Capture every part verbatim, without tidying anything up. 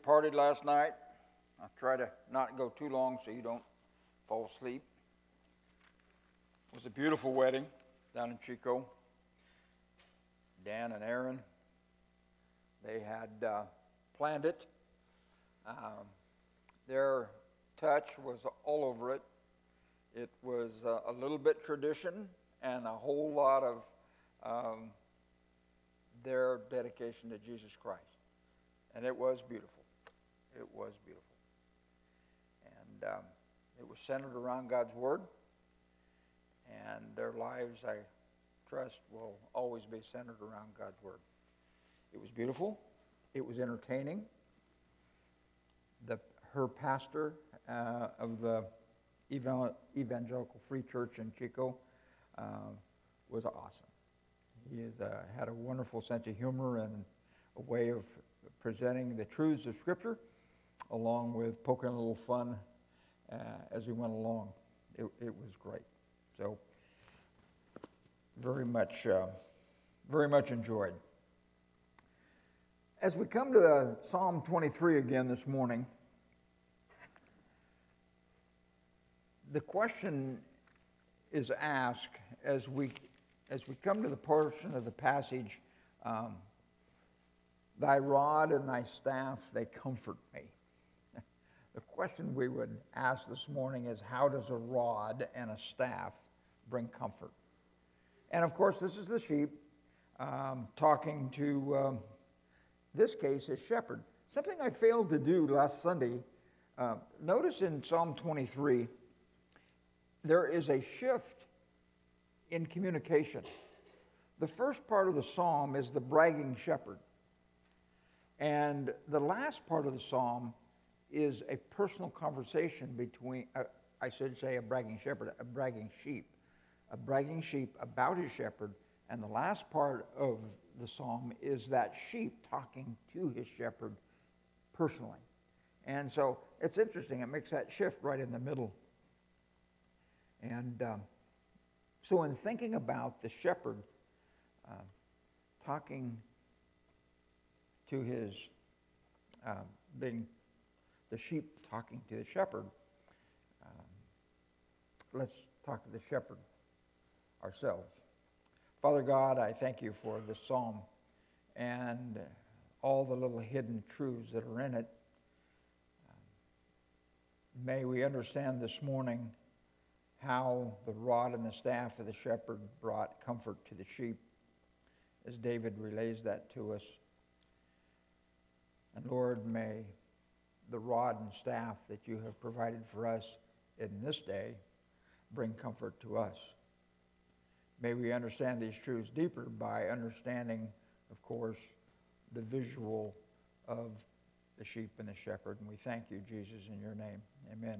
partied last night. I'll try to not go too long so you don't fall asleep. It was a beautiful wedding down in Chico. Dan and Aaron, they had uh, planned it. Um, their touch was all over it. It was uh, a little bit tradition and a whole lot of um, their dedication to Jesus Christ. And it was beautiful. It was beautiful. And um, it was centered around God's Word. And their lives, I trust, will always be centered around God's Word. It was beautiful. It was entertaining. The her pastor uh, of the Evangelical Free Church in Chico uh, was awesome. He is, uh, had a wonderful sense of humor and a way of presenting the truths of Scripture, along with poking a little fun uh, as we went along. It, it was great. So, very much, uh, very much enjoyed. As we come to the Psalm twenty-three again this morning, the question is asked as we as we come to the portion of the passage, um, thy rod and thy staff, they comfort me. The question we would ask this morning is, how does a rod and a staff bring comfort? And of course, this is the sheep um, talking to, um, this case, his shepherd. Something I failed to do last Sunday, uh, notice in Psalm twenty-three, there is a shift in communication. The first part of the psalm is the bragging shepherd. And the last part of the psalm is a personal conversation between, uh, I should say a bragging shepherd, a bragging sheep. A bragging sheep about his shepherd. And the last part of the psalm is that sheep talking to his shepherd personally. And so it's interesting. It makes that shift right in the middle. And um, so in thinking about the shepherd uh, talking to his, uh, being the sheep talking to the shepherd, um, let's talk to the shepherd ourselves. Father God, I thank you for this psalm and all the little hidden truths that are in it. May we understand this morning how the rod and the staff of the shepherd brought comfort to the sheep, as David relays that to us. And Lord, may the rod and staff that you have provided for us in this day bring comfort to us. May we understand these truths deeper by understanding, of course, the visual of the sheep and the shepherd. And we thank you, Jesus, in your name. Amen.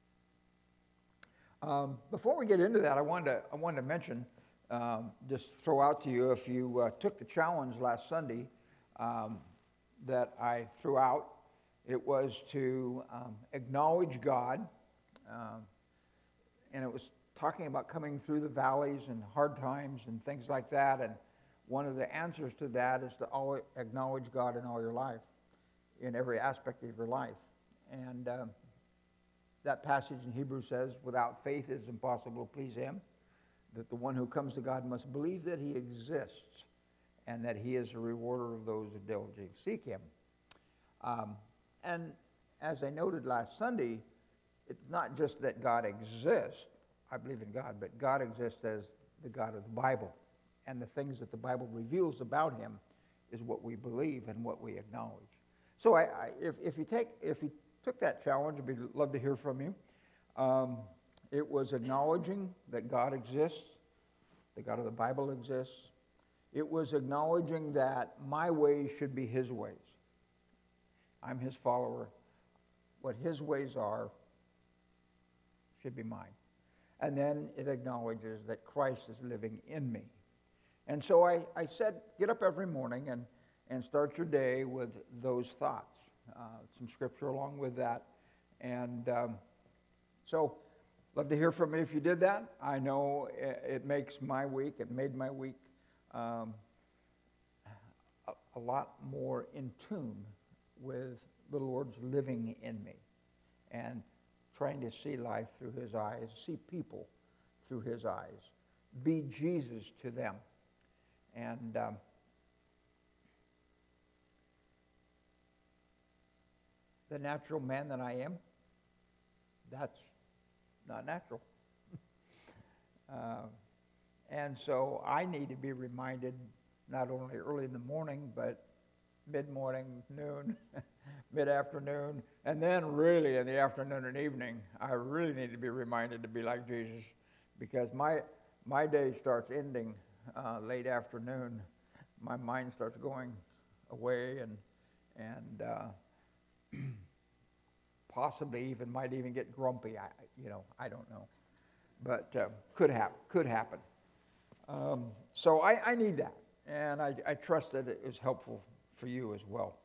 Um, before we get into that, I wanted to, I wanted to mention, um, just throw out to you, if you uh, took the challenge last Sunday um, that I threw out, it was to um, acknowledge God, um, and it was talking about coming through the valleys and hard times and things like that, and one of the answers to that is to always acknowledge God in all your life, in every aspect of your life. And um, that passage in Hebrews says, without faith it is impossible to please him, that the one who comes to God must believe that he exists and that he is a rewarder of those who diligently seek him. Um, and as I noted last Sunday, it's not just that God exists, I believe in God, but God exists as the God of the Bible. And the things that the Bible reveals about him is what we believe and what we acknowledge. So I, I, if, if you take, if you took that challenge, I'd love to hear from you. Um, it was acknowledging that God exists, the God of the Bible exists. It was acknowledging that my ways should be his ways. I'm his follower. What his ways are should be mine. And then it acknowledges that Christ is living in me. And so I, I said, get up every morning and, and start your day with those thoughts. Uh, some scripture along with that. And um, so, love to hear from you if you did that. I know it, it makes my week, it made my week um, a, a lot more in tune with the Lord's living in me and trying to see life through his eyes, see people through his eyes, be Jesus to them. And um, the natural man that I am, that's not natural. uh, and so I need to be reminded not only early in the morning, but mid-morning, noon, mid-afternoon, and then really in the afternoon and evening, I really need to be reminded to be like Jesus, because my my day starts ending uh, late afternoon. My mind starts going away, and and uh, possibly even might even get grumpy. I you know I don't know, but uh, could happen. Could happen. Um, so I, I need that, and I, I trust that it is helpful for you as well.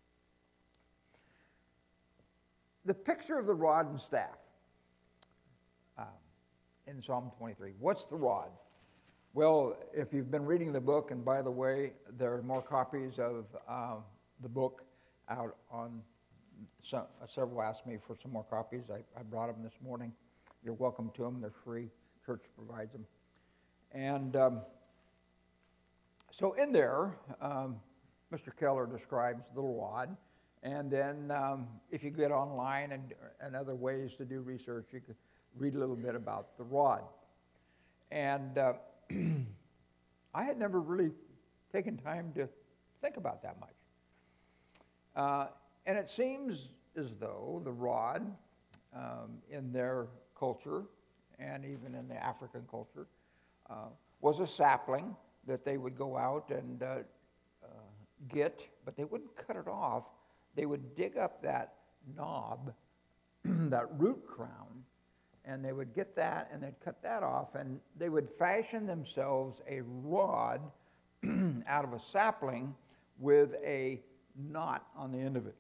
The picture of the rod and staff um, in Psalm twenty-three. What's the rod? Well, if you've been reading the book, and by the way, there are more copies of uh, the book out on, some, uh, several asked me for some more copies. I, I brought them this morning. You're welcome to them. They're free. Church provides them. And um, so in there, um, Mister Keller describes the rod, and then um, if you get online and, and other ways to do research, you could read a little bit about the rod. And uh, I had never really taken time to think about that much. Uh, and it seems as though the rod um, in their culture, and even in the African culture, uh, was a sapling that they would go out and uh, uh, get, but they wouldn't cut it off. They would dig up that knob, that root crown, and they would get that and they'd cut that off, and they would fashion themselves a rod out of a sapling with a knot on the end of it.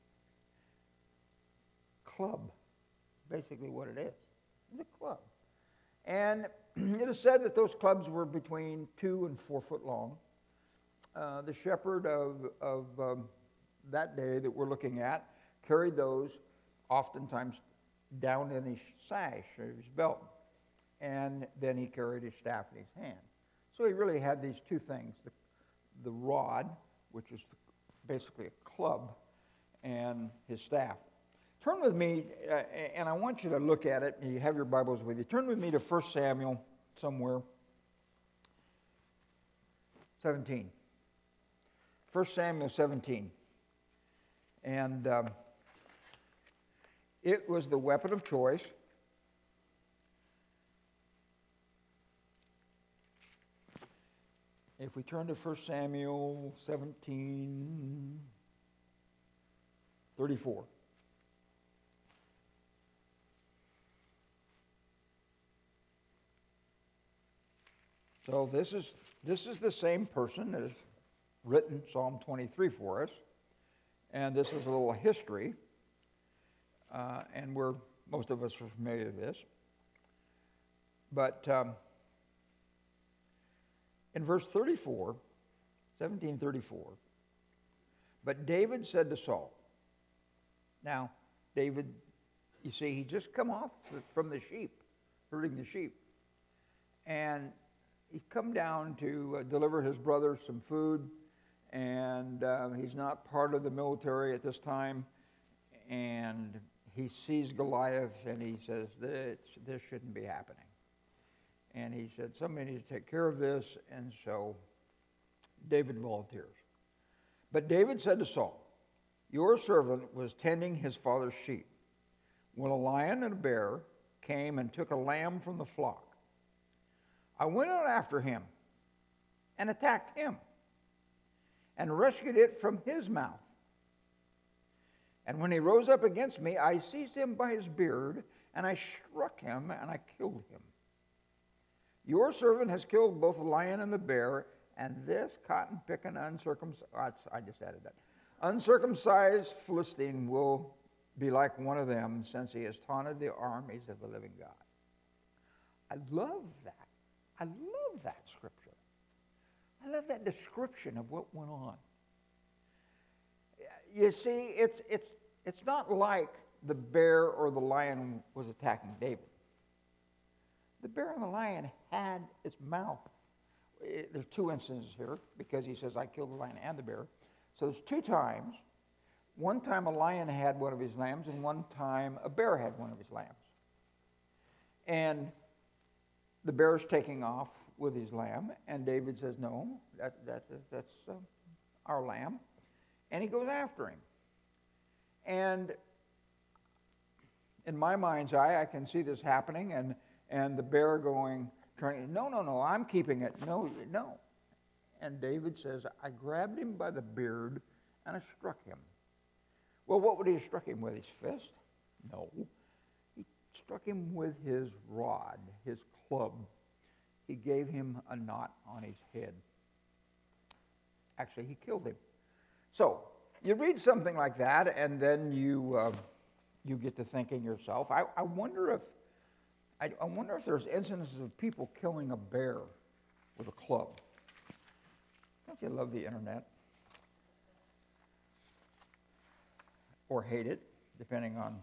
Club, basically what it is. It's a club. And it is said that those clubs were between two and four foot long. Uh, the shepherd of, of um, that day that we're looking at carried those oftentimes down in his sash or his belt. And then he carried his staff in his hand. So he really had these two things, the, the rod, which is basically a club, and his staff. Turn with me, uh, and I want you to look at it, and you have your Bibles with you. Turn with me to First Samuel somewhere, seventeen. First Samuel seventeen. And um, it was the weapon of choice. If we turn to First Samuel seventeen, thirty-four. So this is this is the same person that has written Psalm twenty-three for us, and this is a little history, uh, and we're most of us are familiar with this. But um, in verse thirty-four, seventeen thirty-four, but David said to Saul. Now, David, you see, he just come off from the sheep, herding the sheep, and he's come down to uh, deliver his brother some food, and uh, he's not part of the military at this time, and he sees Goliath, and he says, this, this shouldn't be happening. And he said, somebody needs to take care of this, and so David volunteers. But David said to Saul, your servant was tending his father's sheep when a lion and a bear came and took a lamb from the flock. I went out after him and attacked him and rescued it from his mouth. And when he rose up against me, I seized him by his beard, and I struck him, and I killed him. Your servant has killed both the lion and the bear, and this cotton-picking uncircumcised, oh, I just added that, uncircumcised Philistine will be like one of them, since he has taunted the armies of the living God. I love that. I love that scripture. I love that description of what went on. You see, it's it's it's not like the bear or the lion was attacking David. The bear and the lion had its mouth. It, there's two instances here because he says, I killed the lion and the bear. So there's two times. One time a lion had one of his lambs, and one time a bear had one of his lambs. And the bear's taking off with his lamb, and David says, no, that, that, that's uh, our lamb. And he goes after him. And in my mind's eye, I can see this happening, and, and the bear going, turning, no, no, no, I'm keeping it. No, no. And David says, I grabbed him by the beard, and I struck him. Well, what would he have struck him with? His fist? No. He struck him with his rod, his club. He gave him a knot on his head. Actually, he killed him. So, you read something like that, and then you uh, you get to thinking yourself, I, I wonder if I, I wonder if there's instances of people killing a bear with a club. Don't you love the internet? Or hate it, depending on.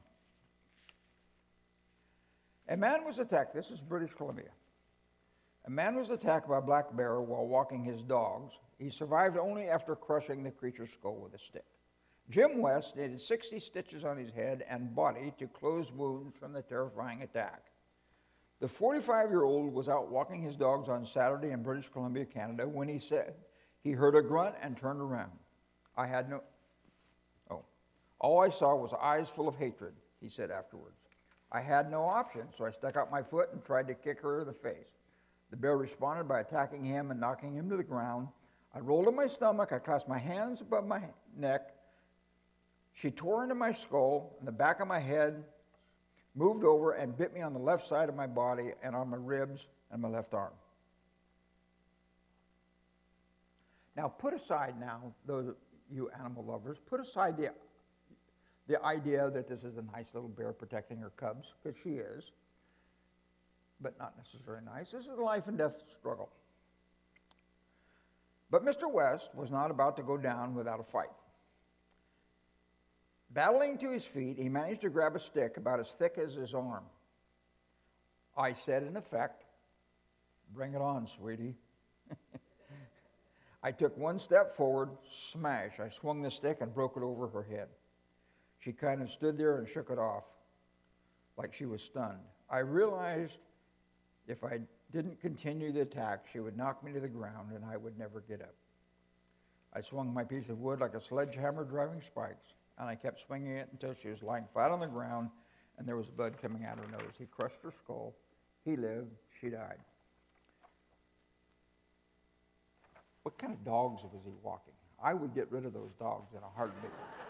A man was attacked. This is British Columbia. A man was attacked by a black bear while walking his dogs. He survived only after crushing the creature's skull with a stick. Jim West needed sixty stitches on his head and body to close wounds from the terrifying attack. The forty-five-year-old was out walking his dogs on Saturday in British Columbia, Canada, when he said he heard a grunt and turned around. I had no... Oh. All I saw was eyes full of hatred, he said afterwards. I had no option, so I stuck out my foot and tried to kick her in the face. The bear responded by attacking him and knocking him to the ground. I rolled on my stomach. I clasped my hands above my neck. She tore into my skull and the back of my head, moved over and bit me on the left side of my body and on my ribs and my left arm. Now, put aside now, those you animal lovers, put aside the, the idea that this is a nice little bear protecting her cubs, because she is, but not necessarily nice. This is a life and death struggle. But Mister West was not about to go down without a fight. Battling to his feet, he managed to grab a stick about as thick as his arm. I said, in effect, bring it on, sweetie. I took one step forward, smash. I swung the stick and broke it over her head. She kind of stood there and shook it off like she was stunned. I realized if I didn't continue the attack, she would knock me to the ground and I would never get up. I swung my piece of wood like a sledgehammer driving spikes, and I kept swinging it until she was lying flat on the ground and there was blood coming out of her nose. He crushed her skull. He lived. She died. What kind of dogs was he walking? I would get rid of those dogs in a heartbeat.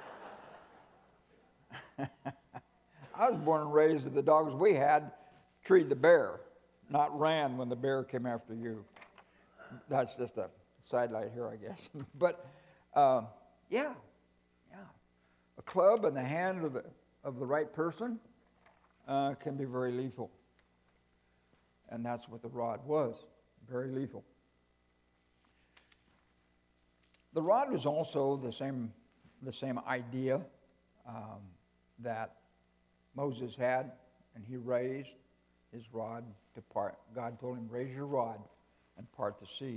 I was born and raised that the dogs we had treed the bear, not ran when the bear came after you. That's just a sidelight here, I guess. But, uh, yeah, yeah. A club in the hand of the, of the right person uh, can be very lethal. And that's what the rod was, very lethal. The rod was also the same, the same idea um, that Moses had, and he raised his rod to part. God told him, raise your rod and part the sea.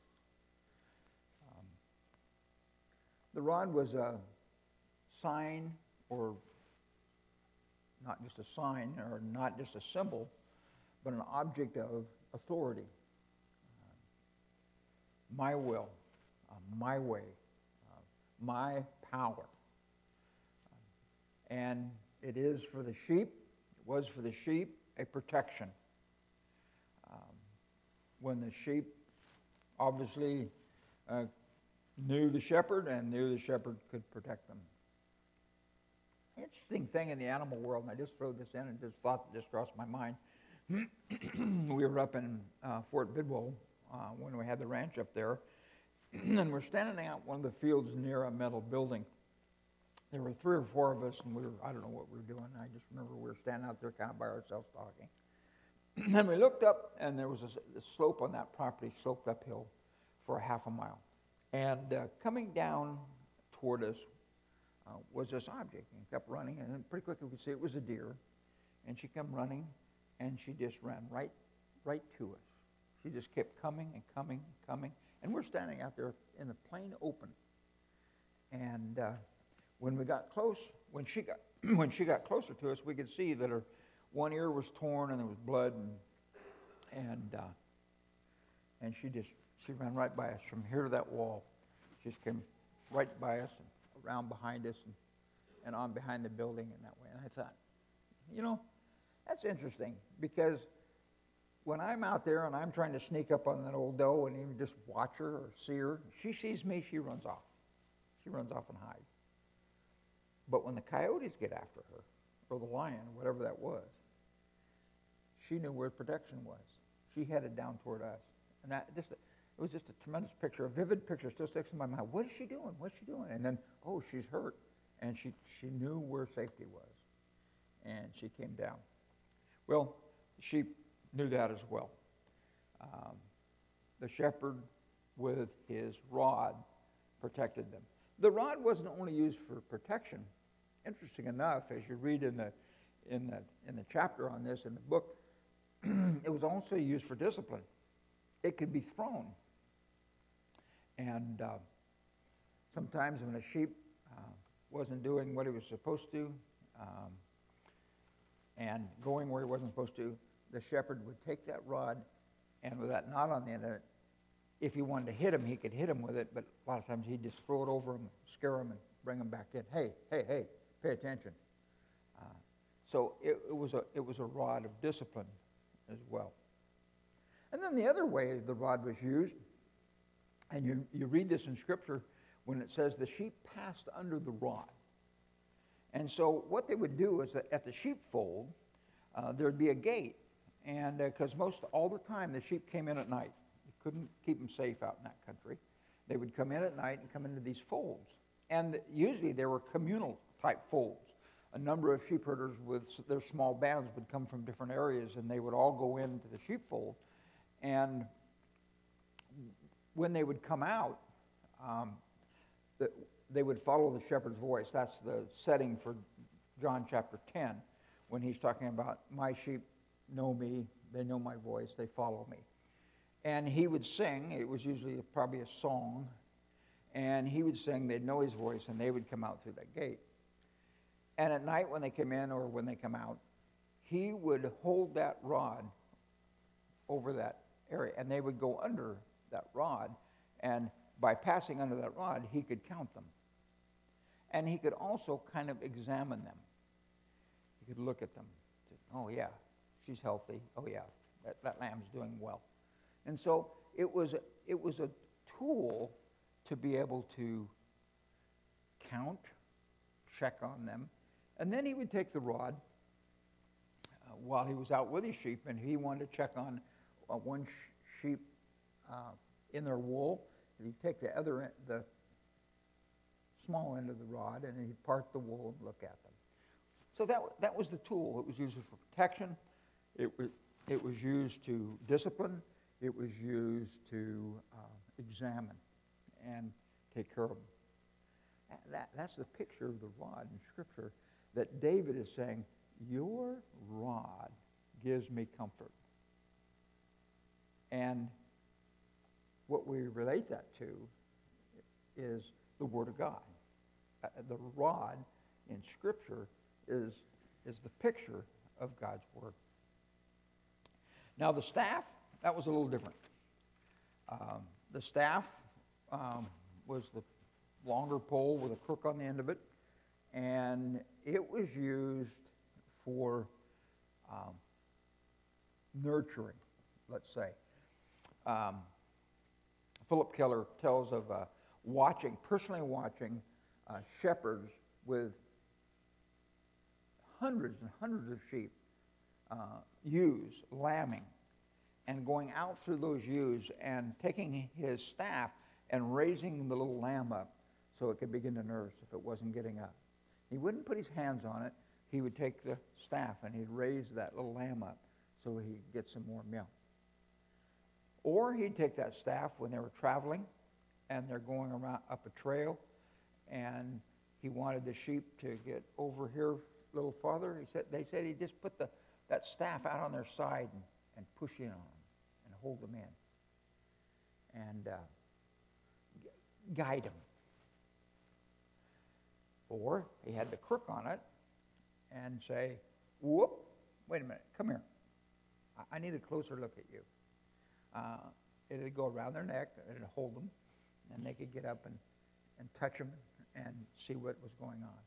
Um, the rod was a sign, or not just a sign, or not just a symbol, but an object of authority. Uh, my will. Uh, my way, uh, my power. Uh, and it is for the sheep, it was for the sheep, a protection. Um, when the sheep obviously uh, knew the shepherd and knew the shepherd could protect them. Interesting thing in the animal world, and I just threw this in and just thought that just crossed my mind. We were up in uh, Fort Bidwell uh, when we had the ranch up there. And we're standing out one of the fields near a metal building. There were three or four of us, and we were, I don't know what we were doing. I just remember we were standing out there kind of by ourselves talking. And we looked up, and there was a, a slope on that property, sloped uphill for a half a mile. And uh, coming down toward us uh, was this object, and kept running, and then pretty quickly we could see it was a deer, and she came running, and she just ran right, right to us. She just kept coming and coming and coming, and we're standing out there in the plain open. And uh, when we got close, when she got when she got closer to us, we could see that her one ear was torn and there was blood, and and uh, and she just she ran right by us from here to that wall. She just came right by us and around behind us and, and on behind the building in that way. And I thought, you know, that's interesting, because when I'm out there and I'm trying to sneak up on that old doe and even just watch her or see her, she sees me, she runs off. She runs off and hides. But when the coyotes get after her, or the lion, or whatever that was, she knew where protection was. She headed down toward us. And that just it was just a tremendous picture, a vivid picture, still sticks in my mind. What is she doing? What's she doing? And then, oh, she's hurt. And she, she knew where safety was. And she came down. Well, the sheep knew that as well. Um, the shepherd with his rod protected them. The rod wasn't only used for protection. Interesting enough, as you read in the in the in the chapter on this in the book, it was also used for discipline. It could be thrown. And uh, sometimes when a sheep uh, wasn't doing what he was supposed to, um, and going where he wasn't supposed to, the shepherd would take that rod, and with that knot on the end of it, if he wanted to hit him, he could hit him with it, but a lot of times he'd just throw it over him, scare him, and bring him back in. Hey, hey, hey, pay attention. Uh, so it, it was a it was a rod of discipline as well. And then the other way the rod was used, and you, you read this in Scripture when it says the sheep passed under the rod. And so what they would do is that at the sheepfold, uh, there'd be a gate, and because uh, most all the time the sheep came in at night. You couldn't keep them safe out in that country. They would come in at night and come into these folds. And usually they were communal type folds. A number of sheep herders with their small bands would come from different areas, and they would all go into the sheepfold. And when they would come out, um, the, they would follow the shepherd's voice. That's the setting for John chapter ten, when he's talking about, my sheep know me, they know my voice, they follow me. And he would sing. It was usually probably a song. And he would sing, they'd know his voice, and they would come out through that gate. And at night when they come in or when they come out, he would hold that rod over that area, and they would go under that rod, and by passing under that rod, he could count them. And he could also kind of examine them. He could look at them. Oh, yeah, she's healthy. Oh, yeah, that, that lamb's doing well. And so it was, a, it was a tool to be able to count, check on them. And then he would take the rod uh, while he was out with his sheep, and he wanted to check on uh, one sh- sheep uh, in their wool. He'd take the other end, the small end of the rod, and he'd part the wool and look at them. So that that was the tool. It was used for protection. It was it was used to discipline. It was used to uh, examine and take care of them. That, that's the picture of the rod in Scripture that David is saying, your rod gives me comfort. And what we relate that to is the Word of God. Uh, the rod in Scripture is, is the picture of God's Word. Now the staff, that was a little different. Um, the staff um, was the longer pole with a crook on the end of it, and it was used for um, nurturing, let's say. Um, Philip Keller tells of uh, watching, personally watching uh, shepherds with hundreds and hundreds of sheep, uh, ewes, lambing, and going out through those ewes and taking his staff and raising the little lamb up so it could begin to nurse if it wasn't getting up. He wouldn't put his hands on it. He would take the staff and he'd raise that little lamb up so he'd get some more milk. Or he'd take that staff when they were traveling and they're going around up a trail, and he wanted the sheep to get over here a little farther. He said, they said he just put the, that staff out on their side and, and push in on them and hold them in and uh, gu- guide them. Or he had the crook on it and say, whoop, wait a minute, come here. I, I need a closer look at you. Uh, it'd go around their neck, it'd hold them, and they could get up and, and touch them and see what was going on.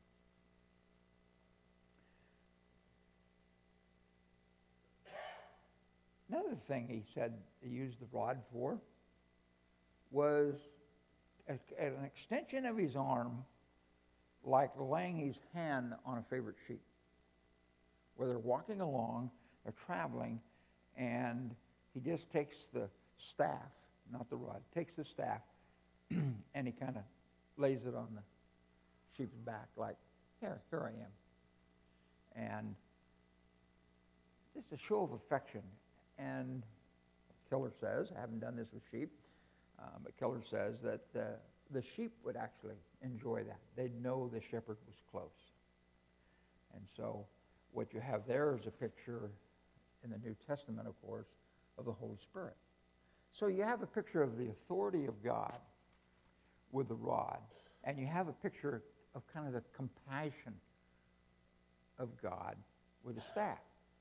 Another thing he said he used the rod for was a, an extension of his arm, like laying his hand on a favorite sheep. Where they're walking along, they're traveling, and he just takes the staff, not the rod, takes the staff, and he kind of lays it on the sheep's back like, here, here I am. And it's a show of affection. And Keller says, I haven't done this with sheep, uh, but Keller says that uh, the sheep would actually enjoy that. They'd know the shepherd was close. And so what you have there is a picture in the New Testament, of course, of the Holy Spirit. So you have a picture of the authority of God with the rod, and you have a picture of kind of the compassion of God with the staff.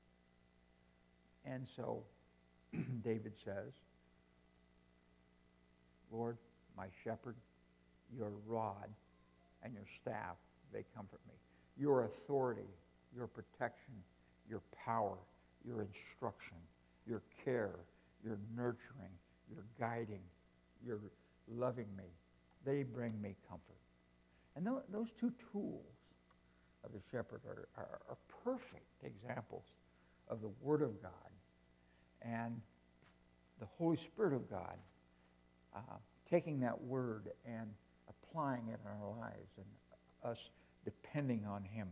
And so David says, Lord, my shepherd, your rod and your staff, they comfort me. Your authority, your protection, your power, your instruction, your care, your nurturing, your guiding, your loving me, they bring me comfort. And th- those two tools of the shepherd are, are, are perfect examples of the Word of God and the Holy Spirit of God uh, taking that Word and applying it in our lives and us depending on Him.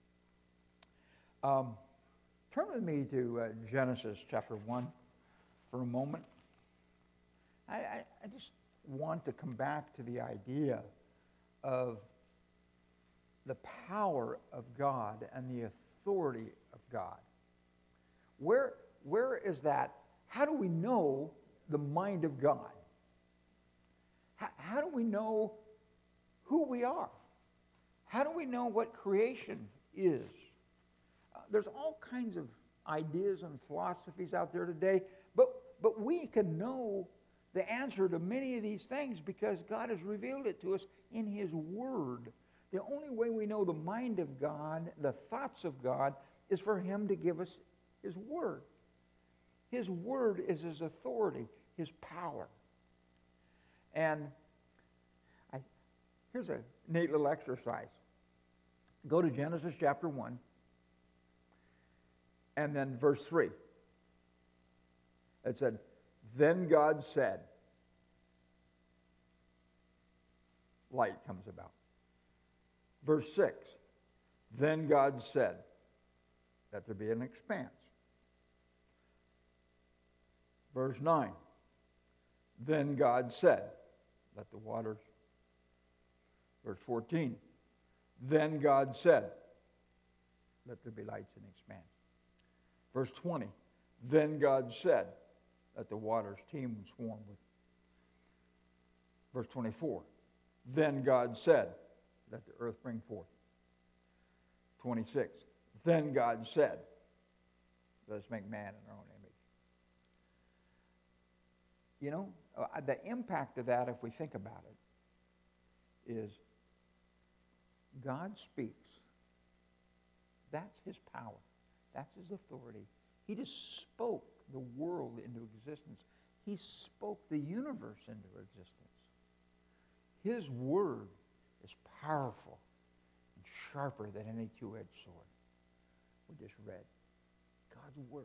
Um, turn with me to uh, Genesis chapter one for a moment. I, I, I just want to come back to the idea of the power of God and the authority of God. Where, where is that? How do we know the mind of God? How, how do we know who we are? How do we know what creation is? Uh, there's all kinds of ideas and philosophies out there today, but, but we can know the answer to many of these things because God has revealed it to us in His Word. The only way we know the mind of God, the thoughts of God, is for Him to give us His Word. His Word is His authority, His power. And I, here's a neat little exercise. Go to Genesis chapter one, and then verse three. It said, then God said, light comes about. Verse six, then God said, that there be an expanse. Verse nine, then God said, let the waters. Verse fourteen, then God said, let there be lights and expanse. Verse twenty, then God said, let the waters teem and swarm with. Verse twenty-four, then God said, let the earth bring forth. twenty-six, then God said, let us make man in our own image. You know, uh, the impact of that, if we think about it, is God speaks. That's His power. That's His authority. He just spoke the world into existence. He spoke the universe into existence. His Word is powerful and sharper than any two-edged sword. We just read God's Word.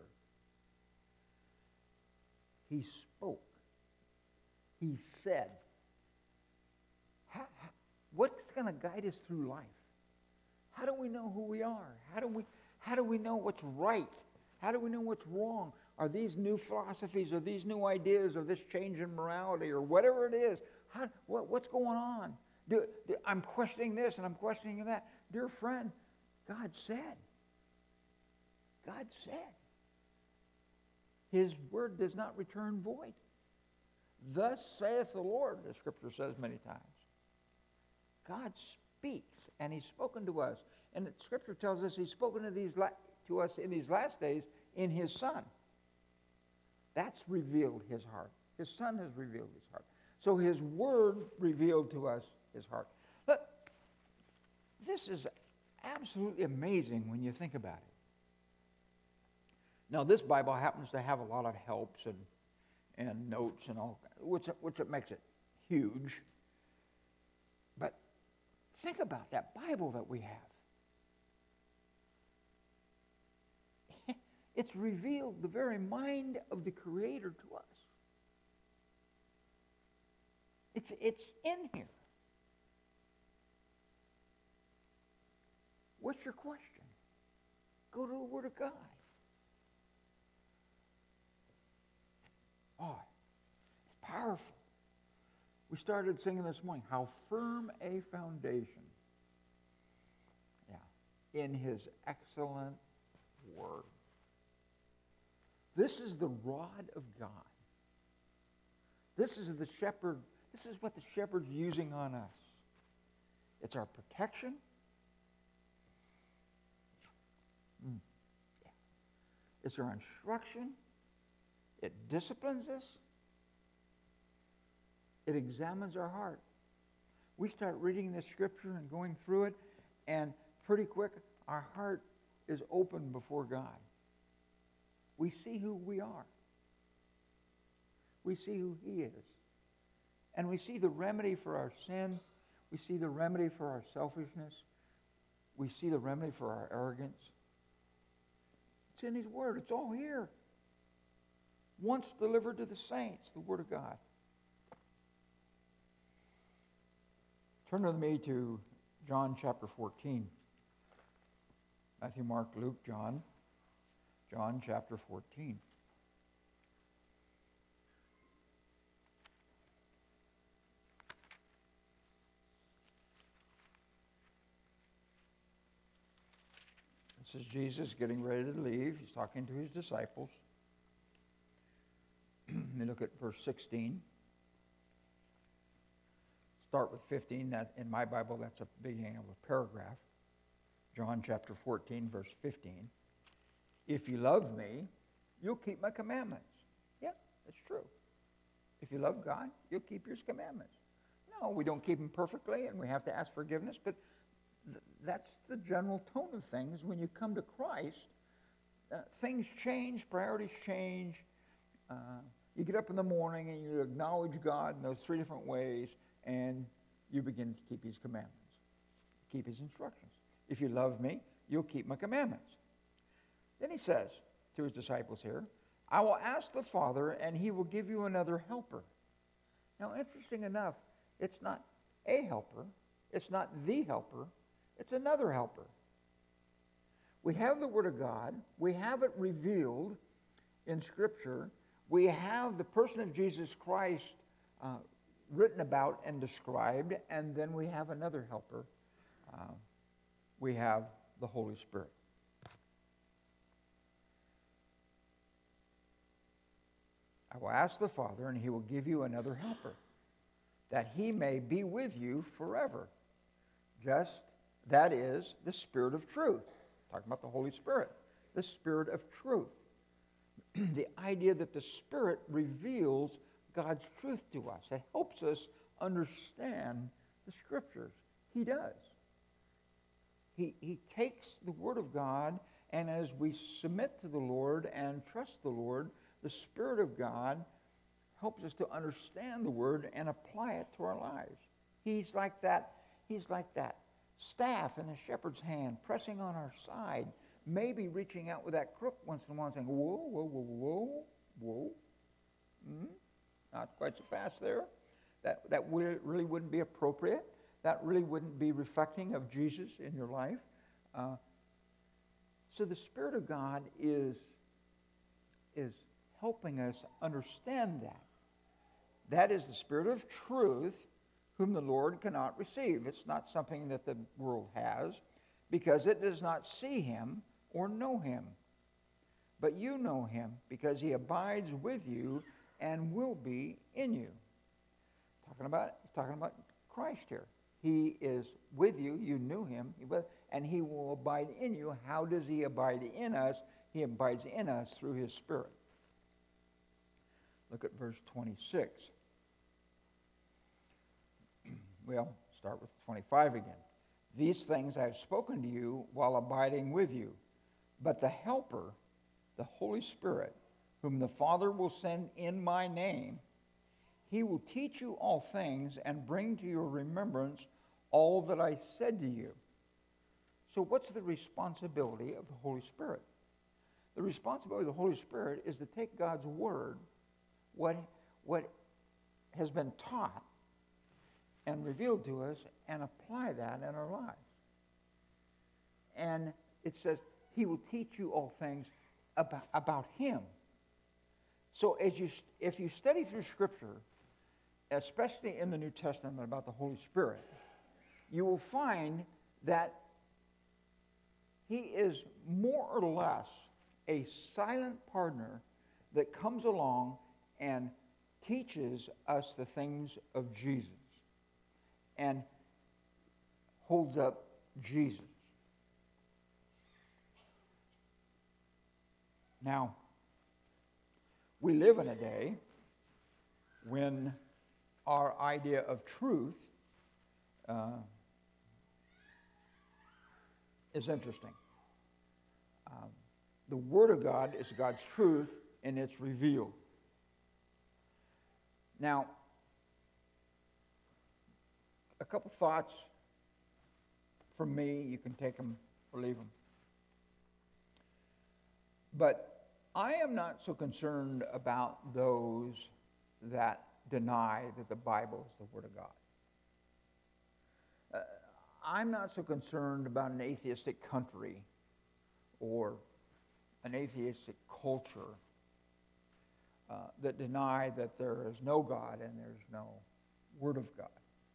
He spoke. He said. How, how, what's going to guide us through life? How do we know who we are? How do we, how do we know what's right? How do we know what's wrong? Are these new philosophies, or these new ideas, or this change in morality, or whatever it is? How, what, what's going on? Do, do, I'm questioning this and I'm questioning that. Dear friend, God said. God said. His word does not return void. Thus saith the Lord, the scripture says many times. God speaks, and he's spoken to us. And the scripture tells us he's spoken to, these la- to us in these last days in his Son. That's revealed his heart. His Son has revealed his heart. So his word revealed to us his heart. Look, this is absolutely amazing when you think about it. Now, this Bible happens to have a lot of helps and, and notes and all, which, which it makes it huge. But think about that Bible that we have. It's revealed the very mind of the Creator to us. It's, it's in here. What's your question? Go to the Word of God. Oh, it's powerful. We started singing this morning, how firm a foundation. Yeah, in his excellent word. This is the rod of God. This is the shepherd. This is what the shepherd's using on us. It's our protection. Mm. Yeah. It's our instruction. It disciplines us. It examines our heart. We start reading this scripture and going through it, and pretty quick, our heart is open before God. We see who we are. We see who he is. And we see the remedy for our sin. We see the remedy for our selfishness. We see the remedy for our arrogance. It's in his word. It's all here. Once delivered to the saints, the word of God. Turn with me to John chapter fourteen. Matthew, Mark, Luke, John. John chapter fourteen. This is Jesus getting ready to leave. He's talking to his disciples. Let me look at verse sixteen. Start with fifteen. That in my Bible, that's a beginning of a paragraph. John chapter fourteen, verse fifteen. If you love me, you'll keep my commandments. Yeah, that's true. If you love God, you'll keep his commandments. No, we don't keep them perfectly, and we have to ask forgiveness, but th- that's the general tone of things. When you come to Christ, uh, things change, priorities change. Uh, you get up in the morning and you acknowledge God in those three different ways, and you begin to keep his commandments, keep his instructions. If you love me, you'll keep my commandments. Then he says to his disciples here, I will ask the Father, and he will give you another helper. Now, interesting enough, it's not a helper. It's not the helper. It's another helper. We have the Word of God. We have it revealed in Scripture. We have the person of Jesus Christ uh, written about and described, and then we have another helper. Uh, we have the Holy Spirit. I will ask the Father, and he will give you another helper, that he may be with you forever. Just, that is, the Spirit of truth. Talking about the Holy Spirit. The Spirit of truth. The idea that the Spirit reveals God's truth to us. It helps us understand the Scriptures. He does. He, he takes the Word of God, and as we submit to the Lord and trust the Lord, the Spirit of God helps us to understand the Word and apply it to our lives. He's like that, he's like that staff in the shepherd's hand, pressing on our side, maybe reaching out with that crook once in a while and saying, whoa, whoa, whoa, whoa, whoa. Mm-hmm. Not quite so fast there. That, that really wouldn't be appropriate. That really wouldn't be reflecting of Jesus in your life. Uh, so the Spirit of God is, is helping us understand that. That is the Spirit of truth whom the Lord cannot receive. It's not something that the world has, because it does not see him or know him. But you know him, because he abides with you and will be in you. Talking about, he's talking about Christ here. He is with you, you knew him, and he will abide in you. How does he abide in us? He abides in us through his Spirit. Look at verse twenty-six. We'll start with twenty-five again. These things I have spoken to you while abiding with you. But the Helper, the Holy Spirit, whom the Father will send in my name, he will teach you all things and bring to your remembrance all that I said to you. So what's the responsibility of the Holy Spirit? The responsibility of the Holy Spirit is to take God's Word, what, what has been taught and revealed to us, and apply that in our lives. And it says, he will teach you all things about, about him. So as you, if you study through Scripture, especially in the New Testament about the Holy Spirit, you will find that he is more or less a silent partner that comes along and teaches us the things of Jesus and holds up Jesus. Now, we live in a day when our idea of truth uh, is interesting. Um, the Word of God is God's truth, and it's revealed. Now, a couple thoughts from me. You can take them or leave them. But I am not so concerned about those that deny that the Bible is the Word of God. Uh, I'm not so concerned about an atheistic country or an atheistic culture uh, that deny that there is no God and there's no Word of God.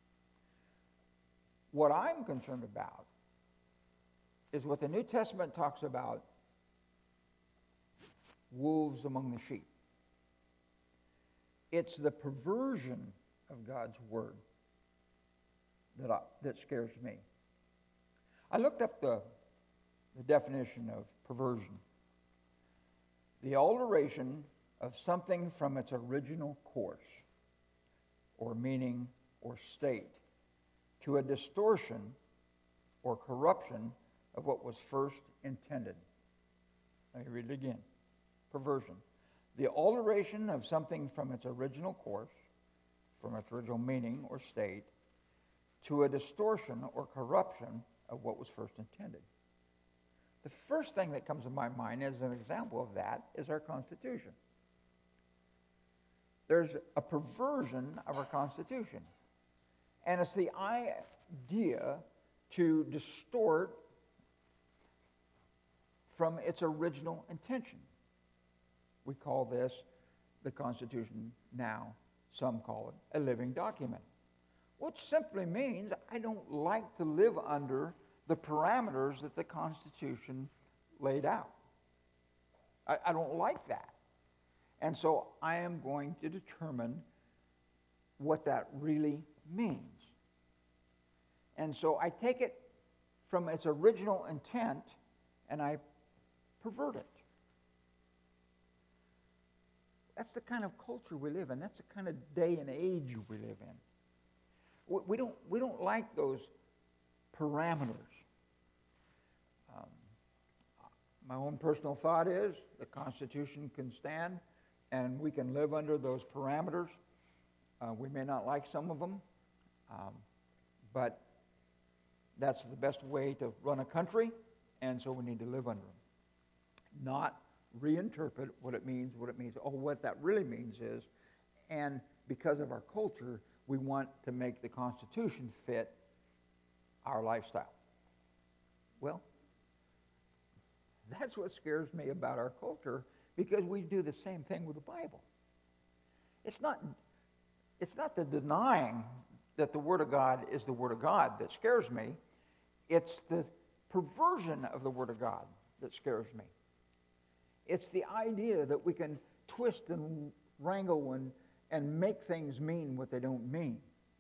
What I'm concerned about is what the New Testament talks about: wolves among the sheep. It's the perversion of God's Word that, I, that scares me. I looked up the, the definition of perversion. The alteration of something from its original course, or meaning, or state, to a distortion or corruption of what was first intended. Let me read it again. Perversion. The alteration of something from its original course, from its original meaning or state, to a distortion or corruption of what was first intended. The first thing that comes to my mind as an example of that is our Constitution. There's a perversion of our Constitution. And it's the idea to distort from its original intention. We call this the Constitution now. Some call it a living document, which simply means I don't like to live under the parameters that the Constitution laid out. I, I don't like that. And so I am going to determine what that really means. And so I take it from its original intent and I pervert it. That's the kind of culture we live in. That's the kind of day and age we live in. We don't, we don't like those parameters. Um, my own personal thought is the Constitution can stand and we can live under those parameters. Uh, we may not like some of them, um, but that's the best way to run a country, and so we need to live under them. Not reinterpret what it means, what it means. Oh, what that really means is, and because of our culture, we want to make the Constitution fit our lifestyle. Well, that's what scares me about our culture, because we do the same thing with the Bible. It's not, it's not the denying that the Word of God is the Word of God that scares me. It's the perversion of the Word of God that scares me. It's the idea that we can twist and wrangle and, and make things mean what they don't mean.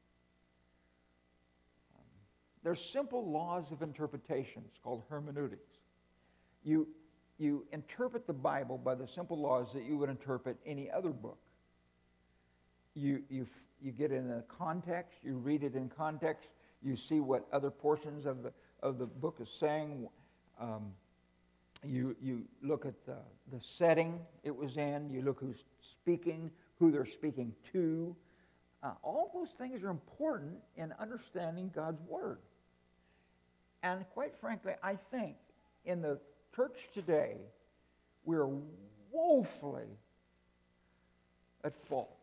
There's simple laws of interpretation. It's called hermeneutics. You, you interpret the Bible by the simple laws that you would interpret any other book. You, you, you get in a context, you read it in context, you see what other portions of the, of the book is saying. Um, you, you look at the, the setting it was in, you look who's speaking, who they're speaking to. Uh, all those things are important in understanding God's Word. And quite frankly, I think in the church today, we're woefully at fault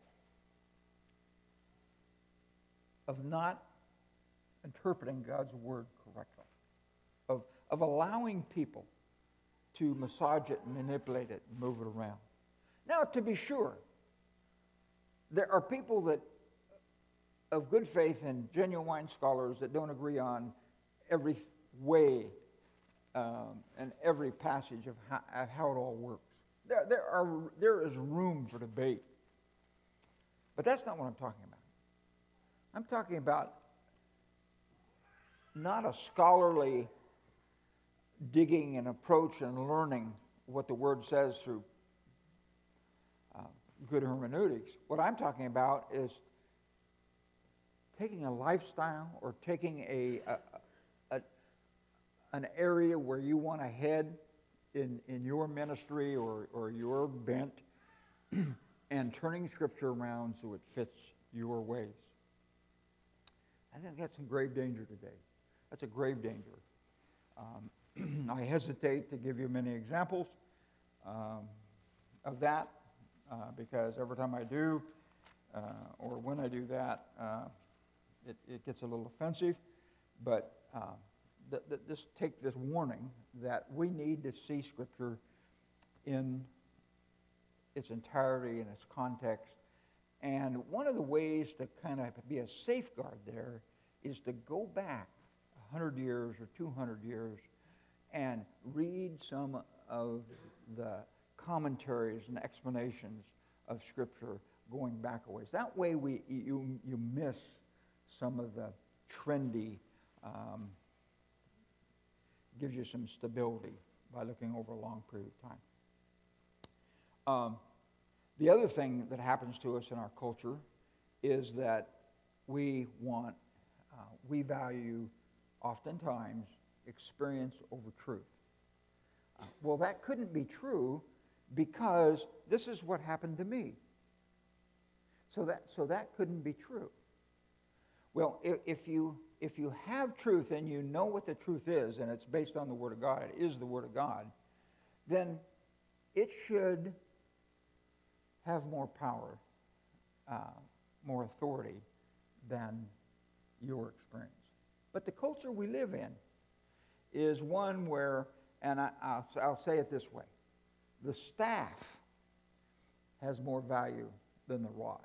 of not interpreting God's Word correctly, of, of allowing people to massage it and manipulate it and move it around. Now, to be sure, there are people that of good faith and genuine scholars that don't agree on every way um, and every passage of how, of how it all works. There, there, are, there is room for debate. But that's not what I'm talking about. I'm talking about not a scholarly digging and approach and learning what the Word says through uh, good hermeneutics. What I'm talking about is taking a lifestyle or taking a, a, a an area where you want to head in, in your ministry or, or your bent and turning Scripture around so it fits your ways. I think that's in grave danger today. That's a grave danger. Um, I hesitate to give you many examples um, of that uh, because every time I do, uh, or when I do that, uh, it, it gets a little offensive. But uh, th- th- just take this warning that we need to see Scripture in its entirety, in its context. And one of the ways to kind of be a safeguard there is to go back one hundred years or two hundred years and read some of the commentaries and explanations of Scripture going back a ways. That way we, you, you miss some of the trendy, um, gives you some stability by looking over a long period of time. Um, the other thing that happens to us in our culture is that we want, uh, we value oftentimes experience over truth. Uh, well, that couldn't be true because this is what happened to me. So that, so that couldn't be true. Well, if, if you if you have truth and you know what the truth is, and it's based on the Word of God, it is the Word of God, then it should have more power, uh, more authority than your experience. But the culture we live in is one where, and I, I'll, I'll say it this way, the staff has more value than the rod.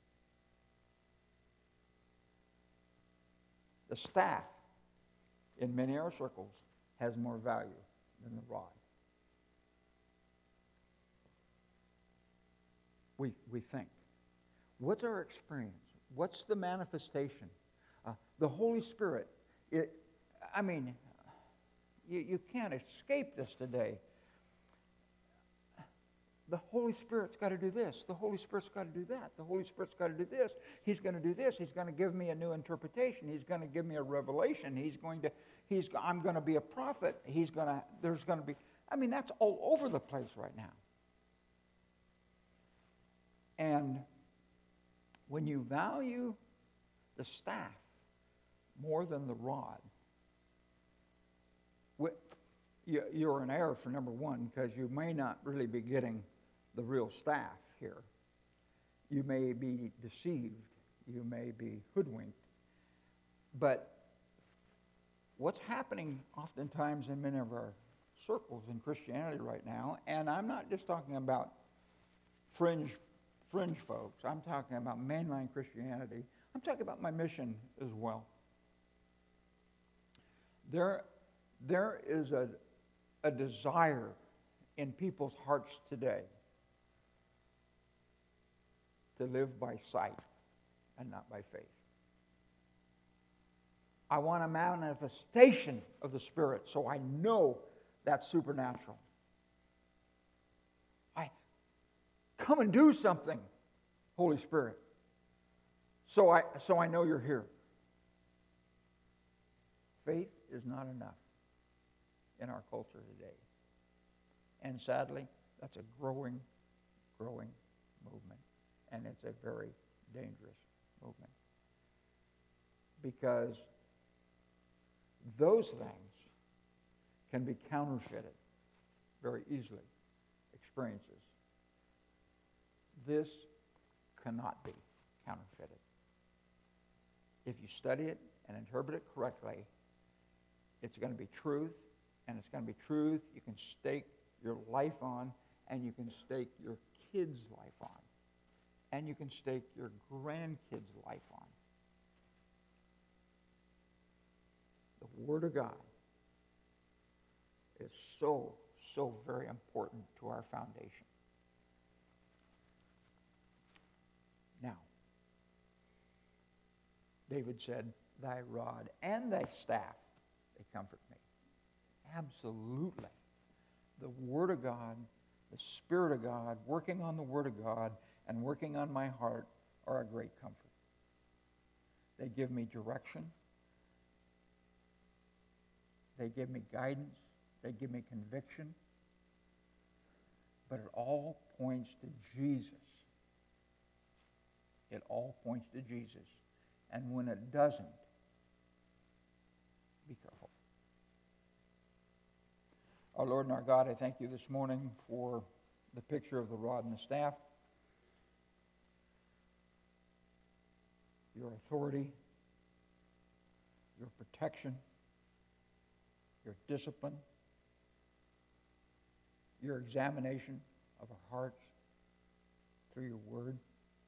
The staff, in many of our circles, has more value than the rod. We, we think. What's our experience? What's the manifestation? Uh, the Holy Spirit. It, I mean, you, you can't escape this today. The Holy Spirit's got to do this. The Holy Spirit's got to do that. The Holy Spirit's got to do this. He's going to do this. He's going to give me a new interpretation. He's going to give me a revelation. He's going to, he's, I'm going to be a prophet. He's going to, there's going to be, I mean, that's all over the place right now. And when you value the staff more than the rod, you're in error for number one, because you may not really be getting the real staff here. You may be deceived. You may be hoodwinked. But what's happening oftentimes in many of our circles in Christianity right now, and I'm not just talking about fringe fringe folks. I'm talking about mainline Christianity. I'm talking about my mission as well. There, there is a, a desire in people's hearts today to live by sight and not by faith. I want a manifestation of the Spirit so I know that's supernatural. I come and do something, Holy Spirit, so I, so I know you're here. Faith is not enough in our culture today. And sadly, that's a growing, growing movement. And it's a very dangerous movement. Because those things can be counterfeited very easily, experiences. This cannot be counterfeited. If you study it and interpret it correctly, it's going to be truth, and it's going to be truth you can stake your life on, and you can stake your kids' life on, and you can stake your grandkids' life on. The Word of God is so, so very important to our foundation. Now, David said, thy rod and thy staff, they comfort me. Absolutely. The Word of God, the Spirit of God, working on the Word of God and working on my heart are a great comfort. They give me direction. They give me guidance. They give me conviction. But it all points to Jesus. It all points to Jesus. And when it doesn't, be careful. Our Lord and our God, I thank you this morning for the picture of the rod and the staff, your authority, your protection, your discipline, your examination of our hearts through your word.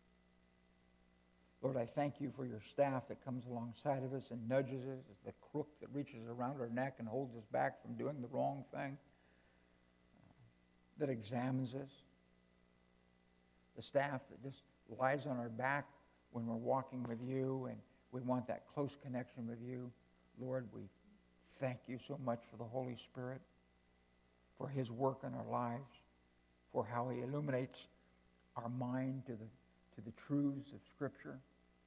Lord, I thank you for your staff that comes alongside of us and nudges us, as the crook that reaches around our neck and holds us back from doing the wrong thing, uh, that examines us. The staff that just lies on our back when we're walking with you and we want that close connection with you. Lord, we thank you so much for the Holy Spirit, for his work in our lives, for how he illuminates our mind to the to the truths of Scripture.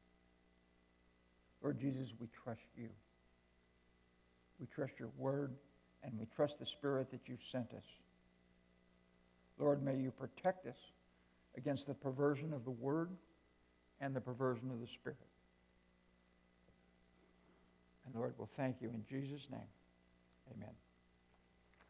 Lord Jesus, we trust you. We trust your word, and we trust the Spirit that you've sent us. Lord, may you protect us against the perversion of the word and the perversion of the Spirit. And Lord, we'll thank you in Jesus' name. Amen.